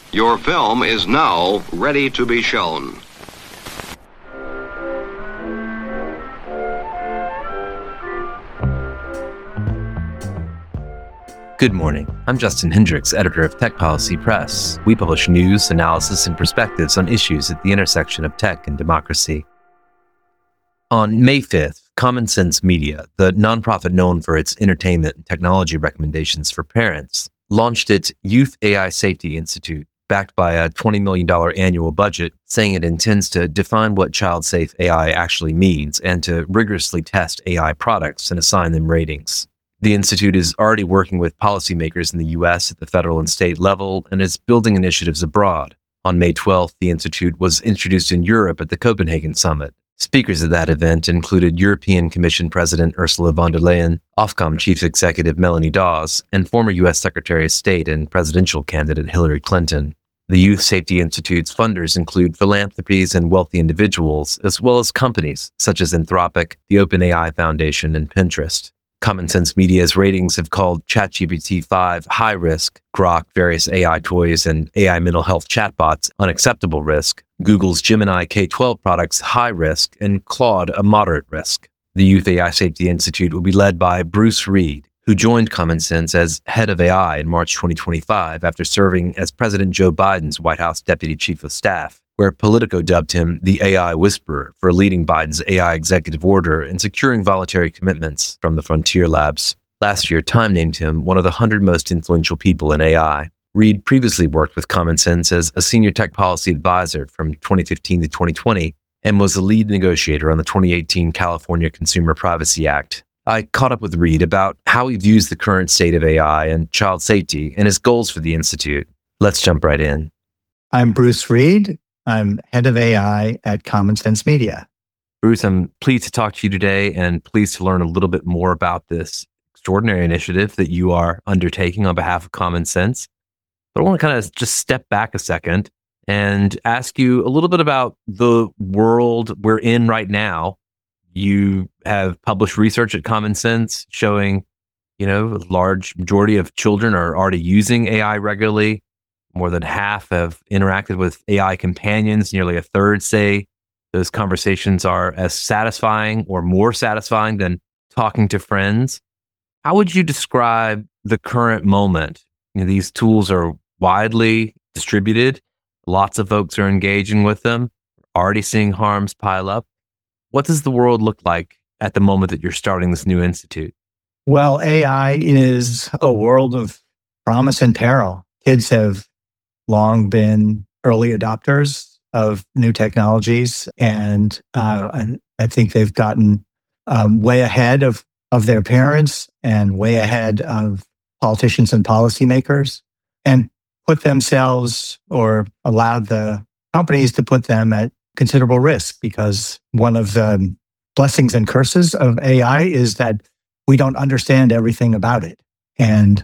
Your film is now ready to be shown. Good morning. I'm Justin Hendricks, editor of Tech Policy Press. We publish news, analysis, and perspectives on issues at the intersection of tech and democracy. On May 5th, Common Sense Media, the nonprofit known for its entertainment and technology recommendations for parents, launched its Youth AI Safety Institute, backed by a $20 million annual budget, saying it intends to define what child-safe AI actually means and to rigorously test AI products and assign them ratings. The Institute is already working with policymakers in the U.S. at the federal and state level and is building initiatives abroad. On May 12th, the Institute was introduced in Europe at the Copenhagen Summit. Speakers at that event included European Commission President Ursula von der Leyen, Ofcom Chief Executive Melanie Dawes, and former U.S. Secretary of State and presidential candidate Hillary Clinton. The Youth Safety Institute's funders include philanthropies and wealthy individuals, as well as companies such as Anthropic, the OpenAI Foundation, and Pinterest. Common Sense Media's ratings have called ChatGPT-5 high risk, Grok, various AI toys, and AI mental health chatbots unacceptable risk, Google's Gemini K-12 products high risk, and Claude a moderate risk. The Youth AI Safety Institute will be led by Bruce Reed, who joined Common Sense as head of AI in March 2025 after serving as President Joe Biden's White House Deputy Chief of Staff, where Politico dubbed him the AI Whisperer for leading Biden's AI executive order and securing voluntary commitments from the Frontier Labs. Last year, Time named him one of the 100 most influential people in AI. Reed previously worked with Common Sense as a senior tech policy advisor from 2015 to 2020 and was the lead negotiator on the 2018 California Consumer Privacy Act. I caught up with Reed about how he views the current state of AI and child safety and his goals for the Institute. Let's jump right in. I'm Bruce Reed. I'm head of AI at Common Sense Media. Bruce, I'm pleased to talk to you today and pleased to learn a little bit more about this extraordinary initiative that you are undertaking on behalf of Common Sense. But I want to kind of just step back a second and ask you a little bit about the world we're in right now. You have published research at Common Sense showing, a large majority of children are already using AI regularly. More than half have interacted with AI companions. Nearly a third say those conversations are as satisfying or more satisfying than talking to friends. How would you describe the current moment? These tools are widely distributed. Lots of folks are engaging with them, already seeing harms pile up. What does the world look like at the moment that you're starting this new institute? Well, AI is a world of promise and peril. Kids have long been early adopters of new technologies, and I think they've gotten way ahead of their parents and way ahead of politicians and policymakers, and put themselves or allowed the companies to put them at considerable risk, because one of the blessings and curses of AI is that we don't understand everything about it. And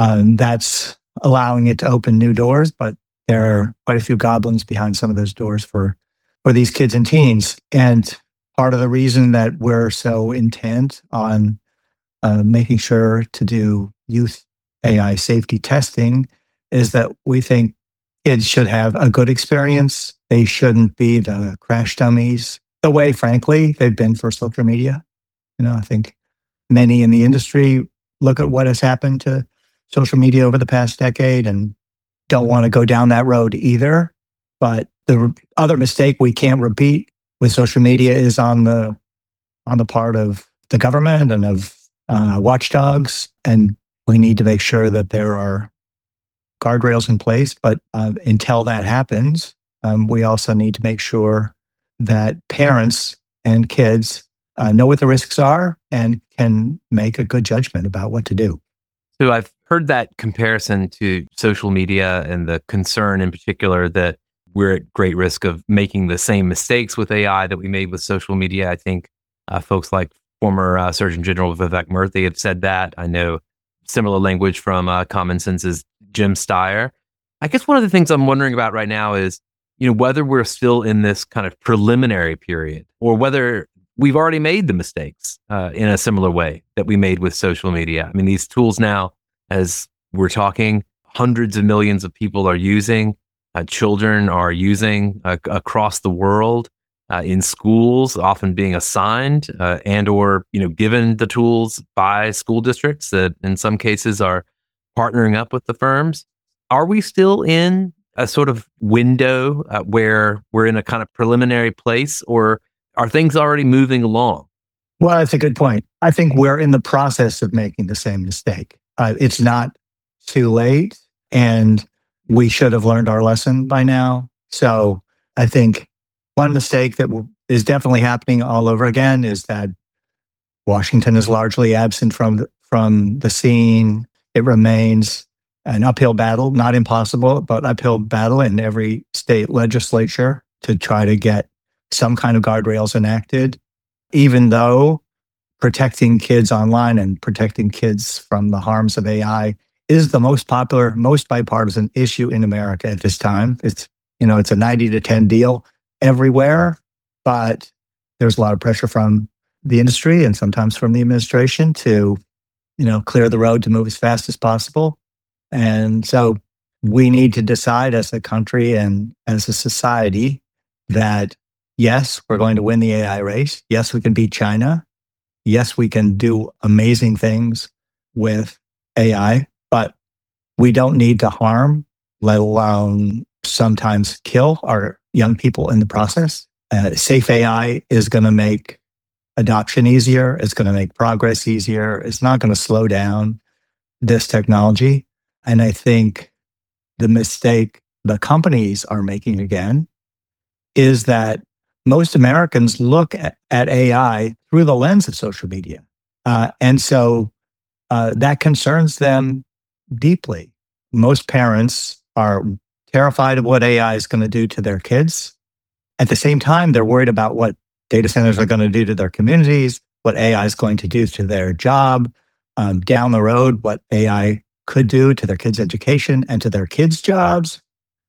that's allowing it to open new doors, but there are quite a few goblins behind some of those doors for these kids and teens. And part of the reason that we're so intent on making sure to do youth AI safety testing is that we think kids should have a good experience. They shouldn't be the crash dummies, the way, frankly, they've been for social media. I think many in the industry look at what has happened to social media over the past decade and don't want to go down that road either. But the other mistake we can't repeat with social media is on the part of the government and of watchdogs. And we need to make sure that there are guardrails in place. But until that happens, we also need to make sure that parents and kids know what the risks are and can make a good judgment about what to do. So I've heard that comparison to social media and the concern in particular that we're at great risk of making the same mistakes with AI that we made with social media. I think folks like former Surgeon General Vivek Murthy have said that. I know similar language from Common Sense's Jim Steyer. I guess one of the things I'm wondering about right now is, whether we're still in this kind of preliminary period or whether we've already made the mistakes in a similar way that we made with social media. I mean, these tools now, as we're talking, hundreds of millions of people are using. children are using across the world in schools, often being assigned and or given the tools by school districts that in some cases are partnering up with the firms. Are we still in a sort of window where we're in a kind of preliminary place, or are things already moving along? Well, that's a good point. I think we're in the process of making the same mistake. It's not too late, and we should have learned our lesson by now. So I think one mistake that is definitely happening all over again is that Washington is largely absent from the scene. It remains an uphill battle, not impossible, but uphill battle in every state legislature to try to get some kind of guardrails enacted, even though protecting kids online and protecting kids from the harms of AI is the most popular, most bipartisan issue in America at this time. It's a 90 to 10 deal everywhere, but there's a lot of pressure from the industry and sometimes from the administration to, clear the road to move as fast as possible. And so we need to decide as a country and as a society that, yes, we're going to win the AI race. Yes, we can beat China. Yes, we can do amazing things with AI, but we don't need to harm, let alone sometimes kill our young people in the process. Safe AI is going to make adoption easier. It's going to make progress easier. It's not going to slow down this technology. And I think the mistake the companies are making again is that most Americans look at AI through the lens of social media. And so that concerns them deeply. Most parents are terrified of what AI is going to do to their kids. At the same time, they're worried about what data centers are going to do to their communities, what AI is going to do to their job, down the road, what AI could do to their kids' education and to their kids' jobs.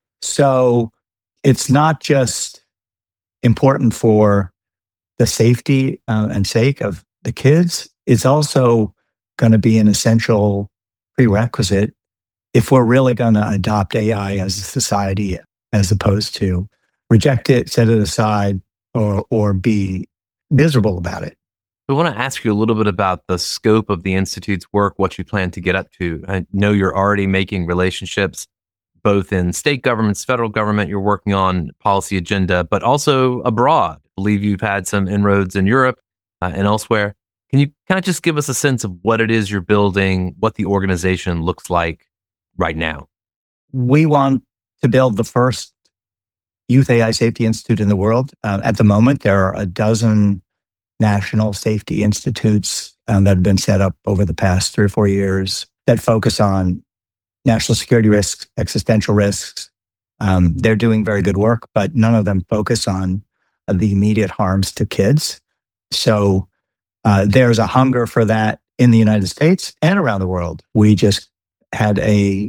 So it's not just important for the safety and sake of the kids. It's also going to be an essential prerequisite if we're really going to adopt AI as a society, as opposed to reject it, set it aside, or be miserable about it. I want to ask you a little bit about the scope of the Institute's work, what you plan to get up to. I know you're already making relationships both in state governments, federal government, you're working on policy agenda, but also abroad. I believe you've had some inroads in Europe and elsewhere. Can you kind of just give us a sense of what it is you're building, what the organization looks like right now? We want to build the first Youth AI Safety Institute in the world. At the moment, there are a dozen national safety institutes that have been set up over the past 3 or 4 years that focus on national security risks, existential risks. They're doing very good work, but none of them focus on the immediate harms to kids. So there's a hunger for that in the United States and around the world. We just had a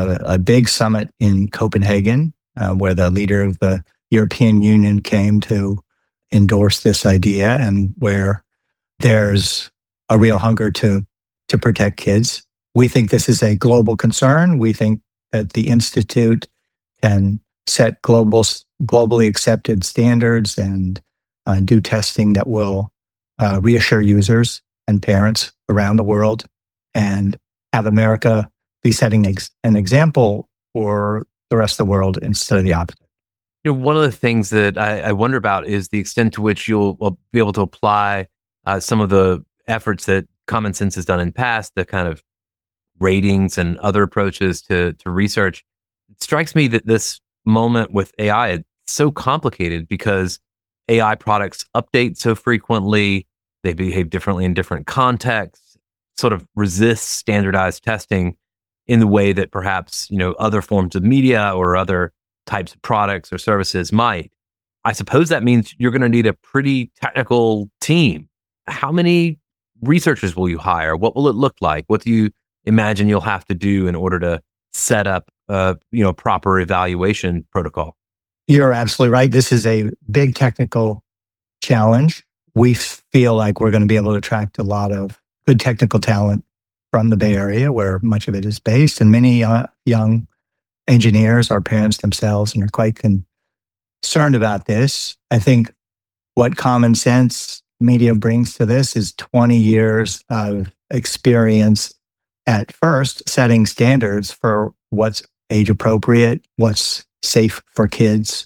big summit in Copenhagen where the leader of the European Union came to endorse this idea, and where there's a real hunger to protect kids. We think this is a global concern. We think that the Institute can set globally accepted standards and do testing that will reassure users and parents around the world, and have America be setting an example for the rest of the world instead of the opposite. One of the things that I wonder about is the extent to which you'll be able to apply some of the efforts that Common Sense has done in the past, the kind of ratings and other approaches to research. It strikes me that this moment with AI is so complicated because AI products update so frequently, they behave differently in different contexts, sort of resist standardized testing in the way that perhaps, other forms of media or other types of products or services might. I suppose that means you're going to need a pretty technical team. How many researchers will you hire? What will it look like? What do you imagine you'll have to do in order to set up a proper evaluation protocol? You're absolutely right. This is a big technical challenge. We feel like we're going to be able to attract a lot of good technical talent from the Bay Area, where much of it is based, and many young engineers or parents themselves and are quite concerned about this. I think what Common Sense Media brings to this is 20 years of experience at first setting standards for what's age appropriate, what's safe for kids.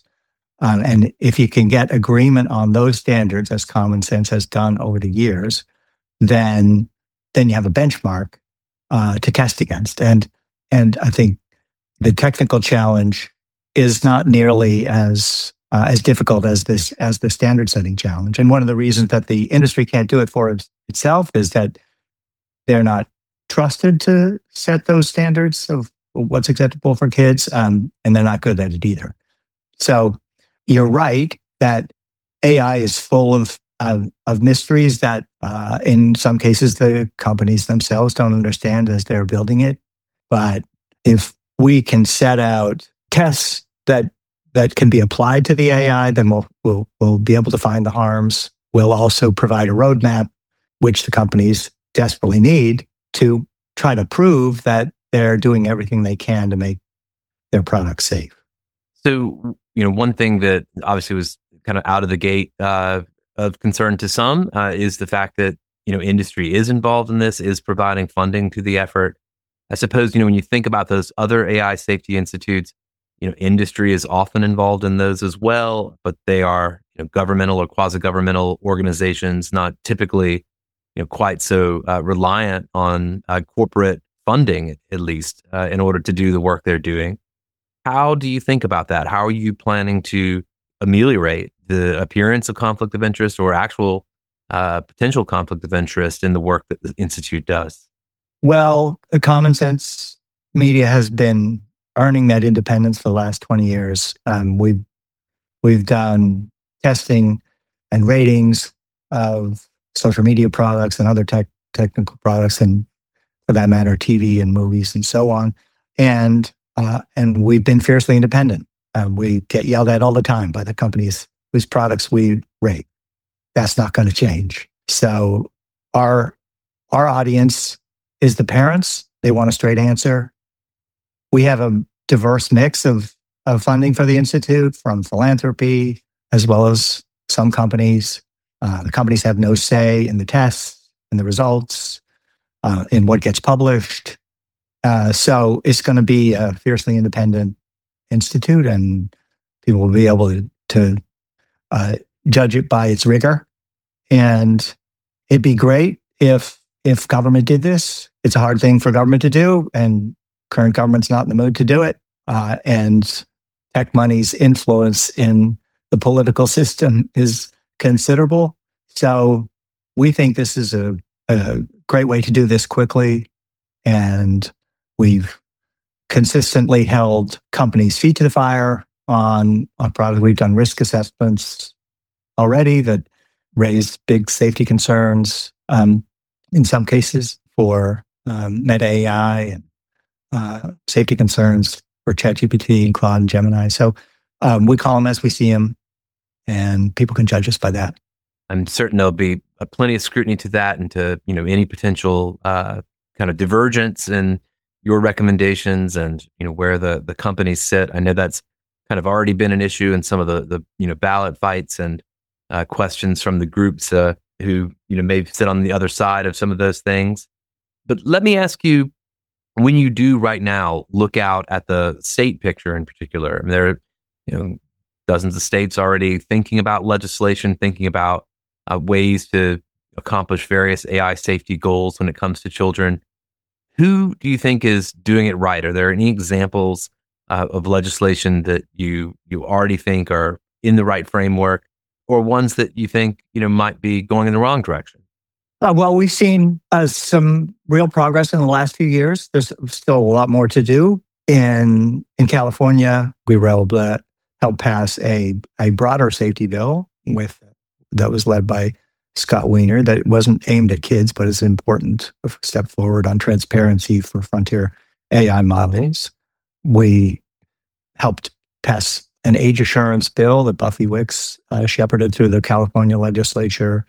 And if you can get agreement on those standards, as Common Sense has done over the years, then you have a benchmark to test against. And I think the technical challenge is not nearly as difficult as the standard setting challenge. And one of the reasons that the industry can't do it for itself is that they're not trusted to set those standards of what's acceptable for kids, and they're not good at it either. So you're right that AI is full of mysteries that in some cases the companies themselves don't understand as they're building it. But if we can set out tests that can be applied to the AI, then we'll be able to find the harms. We'll also provide a roadmap, which the companies desperately need to try to prove that they're doing everything they can to make their products safe. So, one thing that obviously was kind of out of the gate of concern to some is the fact that, industry is involved in this, is providing funding to the effort. I suppose, when you think about those other AI safety institutes, industry is often involved in those as well, but they are, governmental or quasi-governmental organizations, not typically, quite so reliant on corporate funding, at least, in order to do the work they're doing. How do you think about that? How are you planning to ameliorate the appearance of conflict of interest or actual potential conflict of interest in the work that the Institute does? Well, the Common Sense Media has been earning that independence for the last 20 years. We've done testing and ratings of social media products and other technical products, and for that matter, TV and movies and so on. And we've been fiercely independent. We get yelled at all the time by the companies whose products we rate. That's not going to change. So our audience is the parents. They want a straight answer. We have a diverse mix of funding for the Institute, from philanthropy as well as some companies. The companies have no say in the tests, in the results, in what gets published. So it's going to be a fiercely independent institute, and people will be able to judge it by its rigor. And it'd be great if government did this. It's a hard thing for government to do, and current government's not in the mood to do it. And tech money's influence in the political system is considerable. So we think this is a great way to do this quickly. And we've consistently held companies' feet to the fire on products. We've done risk assessments already that raised big safety concerns, in some cases for Meta AI, and safety concerns for ChatGPT and Claude and Gemini. So we call them as we see them, and people can judge us by that. I'm certain there'll be plenty of scrutiny to that and to any potential kind of divergence in your recommendations and where the companies sit. I know that's kind of already been an issue in some of the ballot fights and questions from the groups who may sit on the other side of some of those things. But let me ask you, when you do right now look out at the state picture in particular, there are dozens of states already thinking about legislation, thinking about ways to accomplish various AI safety goals when it comes to children. Who do you think is doing it right? Are there any examples of legislation that you already think are in the right framework, or ones that you think might be going in the wrong direction? Well, we've seen some real progress in the last few years. There's still a lot more to do. In California, we were able to help pass a broader safety bill that was led by Scott Wiener, that wasn't aimed at kids, but is an important step forward on transparency for frontier AI models. We helped pass an age assurance bill that Buffy Wicks shepherded through the California legislature.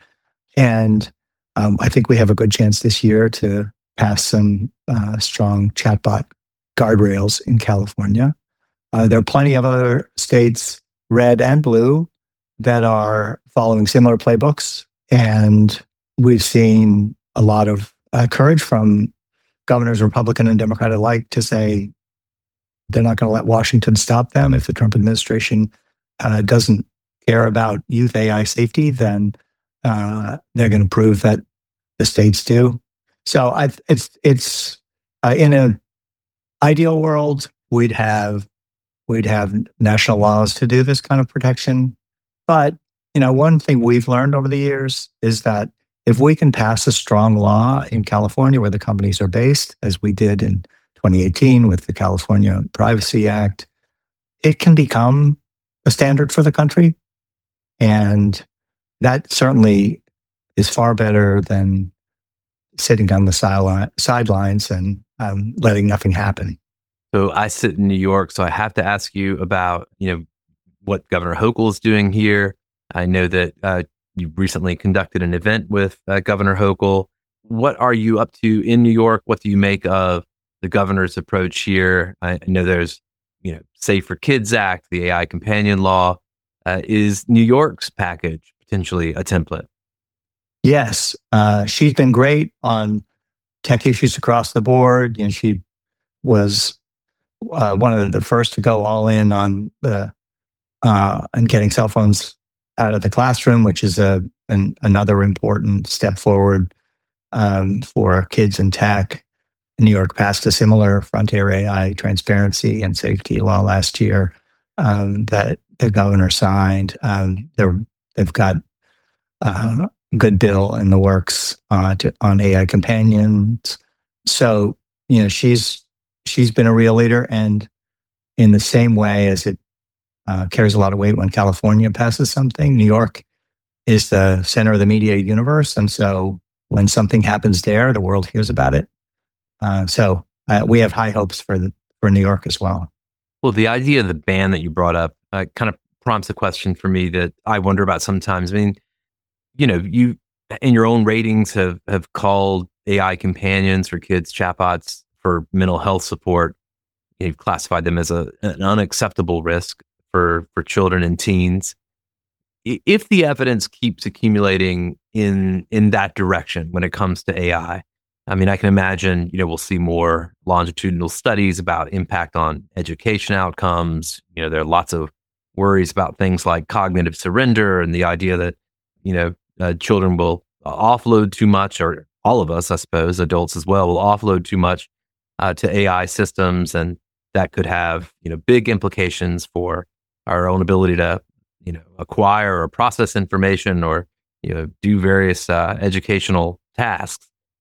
And I think we have a good chance this year to pass some strong chatbot guardrails in California. There are plenty of other states, red and blue, that are following similar playbooks. And we've seen a lot of courage from governors, Republican and Democrat alike, to say they're not going to let Washington stop them. If the Trump administration doesn't care about youth AI safety, then they're going to prove that the states do. So it's in an ideal world, we'd have national laws to do this kind of protection. But one thing we've learned over the years is that if we can pass a strong law in California where the companies are based, as we did in 2018 with the California Privacy Act, it can become a standard for the country. And that certainly is far better than sitting on the sidelines and letting nothing happen. So I sit in New York, so I have to ask you about, what Governor Hochul is doing here. I know that you recently conducted an event with Governor Hochul. What are you up to in New York? What do you make of the governor's approach here? I know there's, Safer Kids Act, the AI companion law. Is New York's package potentially a template? Yes, she's been great on tech issues across the board. She was one of the first to go all in on and getting cell phones out of the classroom, which is another important step forward for kids in tech. New York passed a similar Frontier AI transparency and safety law last year that the governor signed. They've got a good bill in the works on AI companions. So, she's been a real leader, and in the same way as it carries a lot of weight when California passes something, New York is the center of the media universe. And so when something happens there, the world hears about it. So we have high hopes for New York as well. Well, the idea of the ban that you brought up kind of prompts a question for me that I wonder about sometimes. I mean, you in your own ratings have called AI companions for kids, chatbots for mental health support. You've classified them as an unacceptable risk for children and teens. If the evidence keeps accumulating in that direction when it comes to AI, I mean, I can imagine, we'll see more longitudinal studies about impact on education outcomes. There are lots of worries about things like cognitive surrender and the idea that, children will offload too much, or all of us, I suppose, adults as well, will offload too much to AI systems. And that could have, big implications for our own ability to, acquire or process information or, do various educational tasks.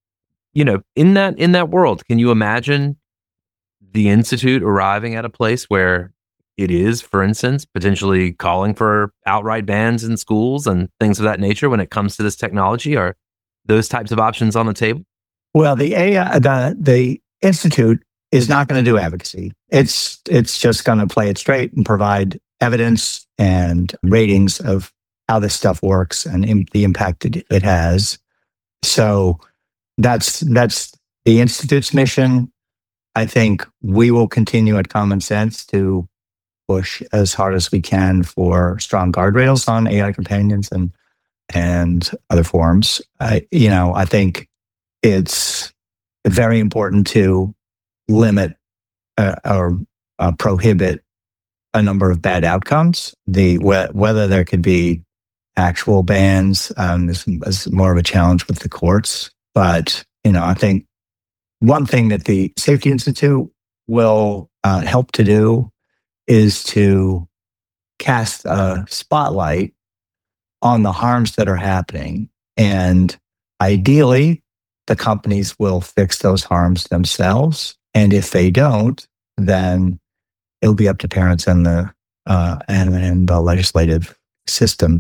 In that world, can you imagine the Institute arriving at a place where it is, for instance, potentially calling for outright bans in schools and things of that nature when it comes to this technology? Are those types of options on the table? Well, the Institute is not going to do advocacy. It's just going to play it straight and provide evidence and ratings of how this stuff works and the impact it has. So that's the Institute's mission. I think we will continue at Common Sense to push as hard as we can for strong guardrails on AI companions and other forms. I think it's very important to limit or prohibit a number of bad outcomes. Whether there could be actual bans is more of a challenge with the courts. But I think one thing that the Safety Institute will help to do is to cast a spotlight on the harms that are happening. And ideally, the companies will fix those harms themselves. And if they don't, then it'll be up to parents and the legislative system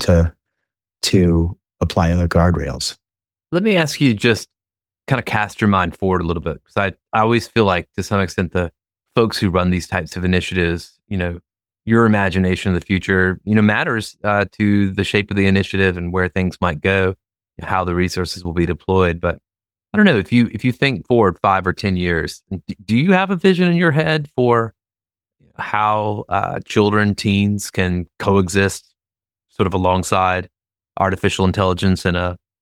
to apply other guardrails. Let me ask you, just kind of cast your mind forward a little bit, because I always feel like, to some extent, the folks who run these types of initiatives, your imagination of the future, matters to the shape of the initiative and where things might go, how the resources will be deployed. But I don't know if you think forward 5 or 10 years, do you have a vision in your head for how children, teens can coexist sort of alongside artificial intelligence in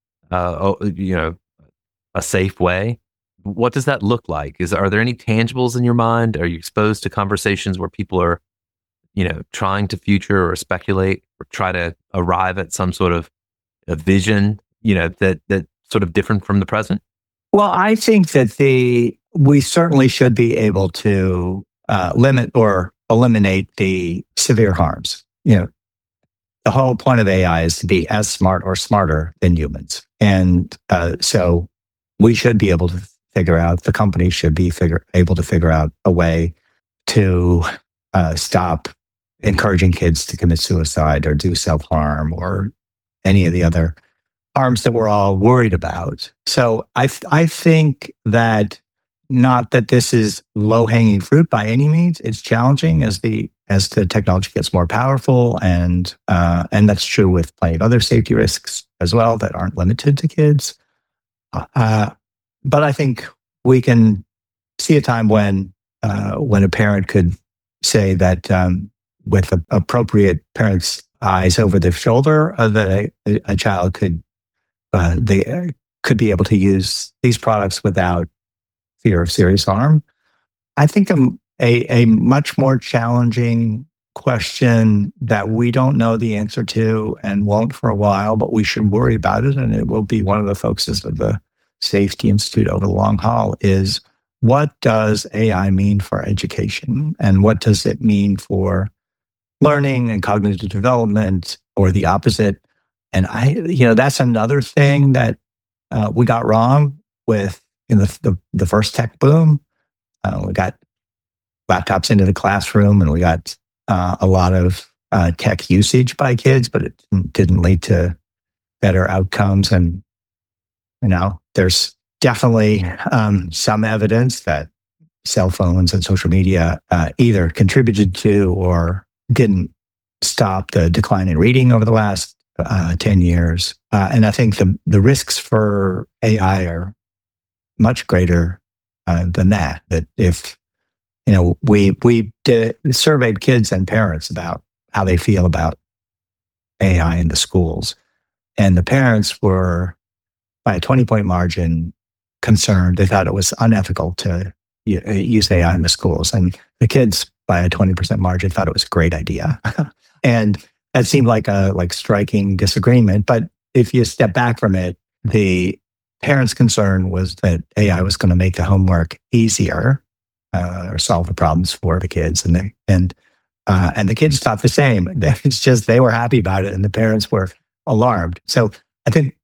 a safe way? What does that look like? Are there any tangibles in your mind? Are you exposed to conversations where people are, trying to future or speculate or try to arrive at some sort of a vision, that sort of different from the present? Well, I think that we certainly should be able to limit or eliminate the severe harms. The whole point of AI is to be as smart or smarter than humans, and so we should be able to figure out. The company should be able to figure out a way to stop encouraging kids to commit suicide or do self harm or any of the other harms that we're all worried about. So I think that, not that this is low hanging fruit by any means. It's challenging as the technology gets more powerful, and that's true with plenty of other safety risks as well that aren't limited to kids. But I think we can see a time when a parent could say that with appropriate parents' eyes over the shoulder, that a child could be able to use these products without fear of serious harm. I think a much more challenging question that we don't know the answer to and won't for a while, but we should worry about it, and it will be one of the focuses of the Safety Institute over the long haul, is what does AI mean for education, and what does it mean for learning and cognitive development, or the opposite? And that's another thing that we got wrong with the first tech boom. We got laptops into the classroom, and we got a lot of tech usage by kids, but it didn't lead to better outcomes. And there's definitely some evidence that cell phones and social media either contributed to or didn't stop the decline in reading over the last 10 years. And I think the risks for AI are much greater than that. That if, we surveyed kids and parents about how they feel about AI in the schools, and the parents were, by a 20-point margin, concerned. They thought it was unethical to use AI in the schools. And the kids, by a 20% margin, thought it was a great idea. And that seemed like a striking disagreement. But if you step back from it, the parents' concern was that AI was going to make the homework easier or solve the problems for the kids. And the kids thought the same. It's just they were happy about it, and the parents were alarmed. So I think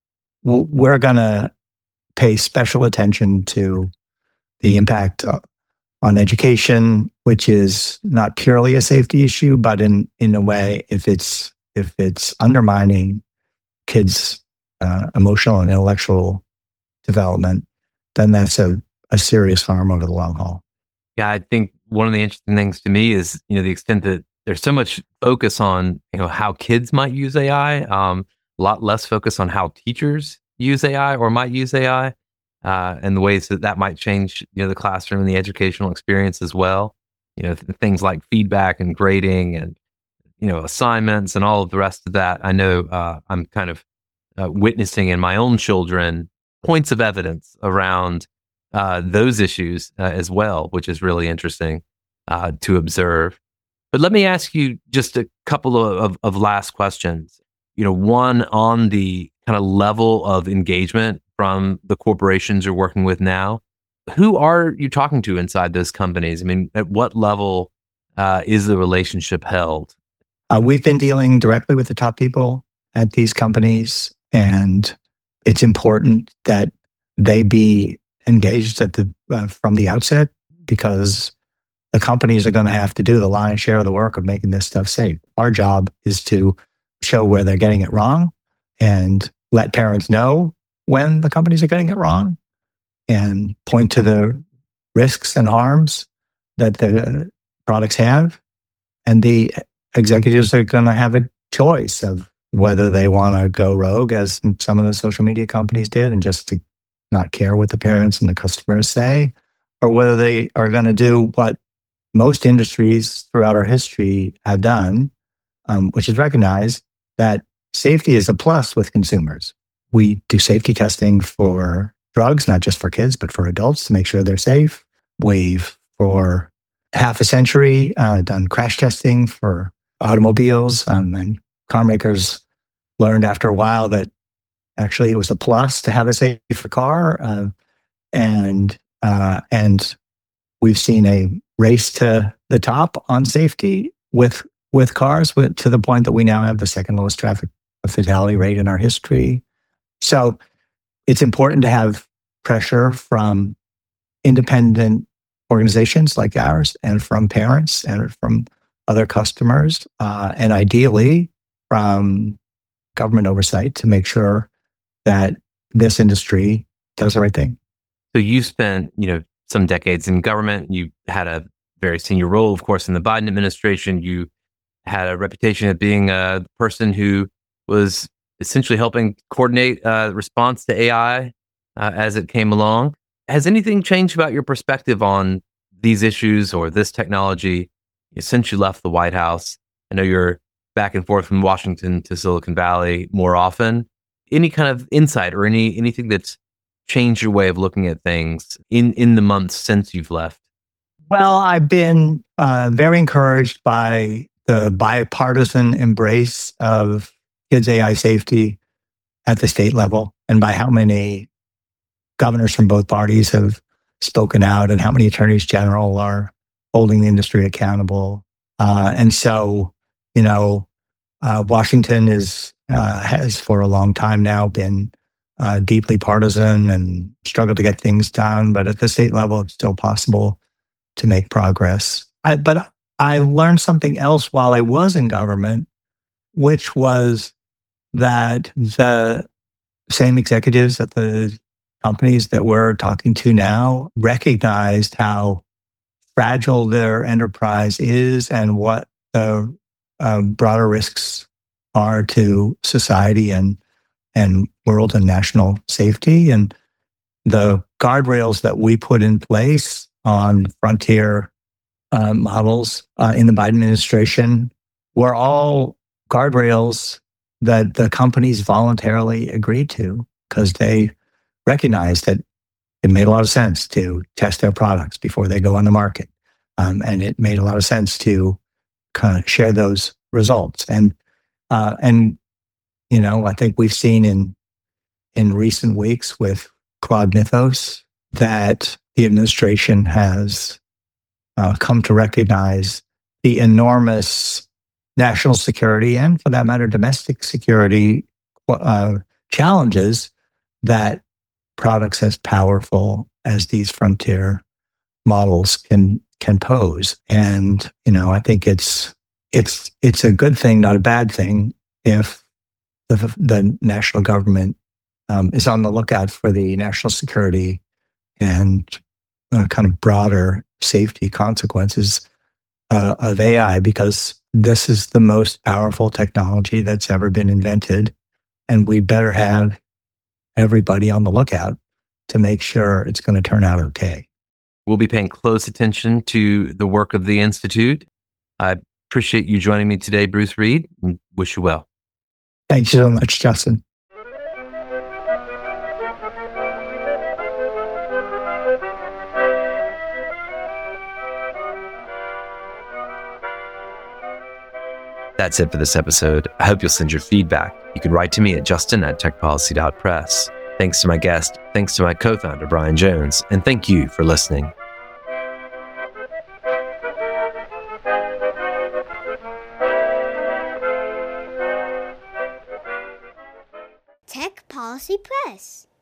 we're going to pay special attention to the impact on education, which is not purely a safety issue, but in a way, if it's undermining kids' emotional and intellectual development, then that's a serious harm over the long haul. Yeah, I think one of the interesting things to me is, the extent that there's so much focus on, how kids might use AI, a lot less focus on how teachers use AI or might use AI, and the ways that might change, the classroom and the educational experience as well. Things like feedback and grading and, assignments and all of the rest of that. I know I'm kind of witnessing in my own children points of evidence around those issues as well, which is really interesting to observe. But let me ask you just a couple of last questions. One on the kind of level of engagement from the corporations you're working with now. Who are you talking to inside those companies? I mean, at what level is the relationship held? We've been dealing directly with the top people at these companies, and it's important that they be engaged from the outset, because the companies are going to have to do the lion's share of the work of making this stuff safe. Our job is to show where they're getting it wrong and let parents know when the companies are getting it wrong and point to the risks and harms that the products have. And the executives are going to have a choice of whether they want to go rogue, as some of the social media companies did, and just not care what the parents and the customers say, or whether they are going to do what most industries throughout our history have done, which is recognize that safety is a plus with consumers. We do safety testing for drugs, not just for kids, but for adults to make sure they're safe. We've, for half a century, done crash testing for automobiles, and car makers learned after a while that actually it was a plus to have a safer car. And we've seen a race to the top on safety with cars, to the point that we now have the second lowest traffic fatality rate in our history. So it's important to have pressure from independent organizations like ours, and from parents, and from other customers, and ideally from government oversight, to make sure that this industry does the right thing. So you spent, some decades in government. You had a very senior role, of course, in the Biden administration. You had a reputation of being a person who was essentially helping coordinate response to AI as it came along. Has anything changed about your perspective on these issues or this technology since you left the White House? I know you're back and forth from Washington to Silicon Valley more often. Any kind of insight or anything that's changed your way of looking at things in the months since you've left? Well, I've been very encouraged by the bipartisan embrace of kids' AI safety at the state level, and by how many governors from both parties have spoken out, and how many attorneys general are holding the industry accountable. And so, Washington has for a long time now been deeply partisan and struggled to get things done. But at the state level, it's still possible to make progress. But I learned something else while I was in government, which was that the same executives at the companies that we're talking to now recognized how fragile their enterprise is, and what the broader risks are to society and world and national safety. And the guardrails that we put in place on frontier models in the Biden administration were all guardrails that the companies voluntarily agreed to, because they recognized that it made a lot of sense to test their products before they go on the market. And it made a lot of sense to kind of share those results. And I think we've seen in recent weeks with Claude Mythos that the administration has come to recognize the enormous national security, and for that matter, domestic security challenges that products as powerful as these frontier models can pose. And I think it's a good thing, not a bad thing, if the national government is on the lookout for the national security and kind of broader safety consequences of AI, because this is the most powerful technology that's ever been invented, and we better have everybody on the lookout to make sure it's going to turn out okay. We'll be paying close attention to the work of the Institute. I appreciate you joining me today, Bruce Reed, and wish you well. Thanks so much, Justin. That's it for this episode. I hope you'll send your feedback. You can write to me at justin@techpolicy.press. Thanks to my guest, thanks to my co-founder, Brian Jones, and thank you for listening. Tech Policy Press.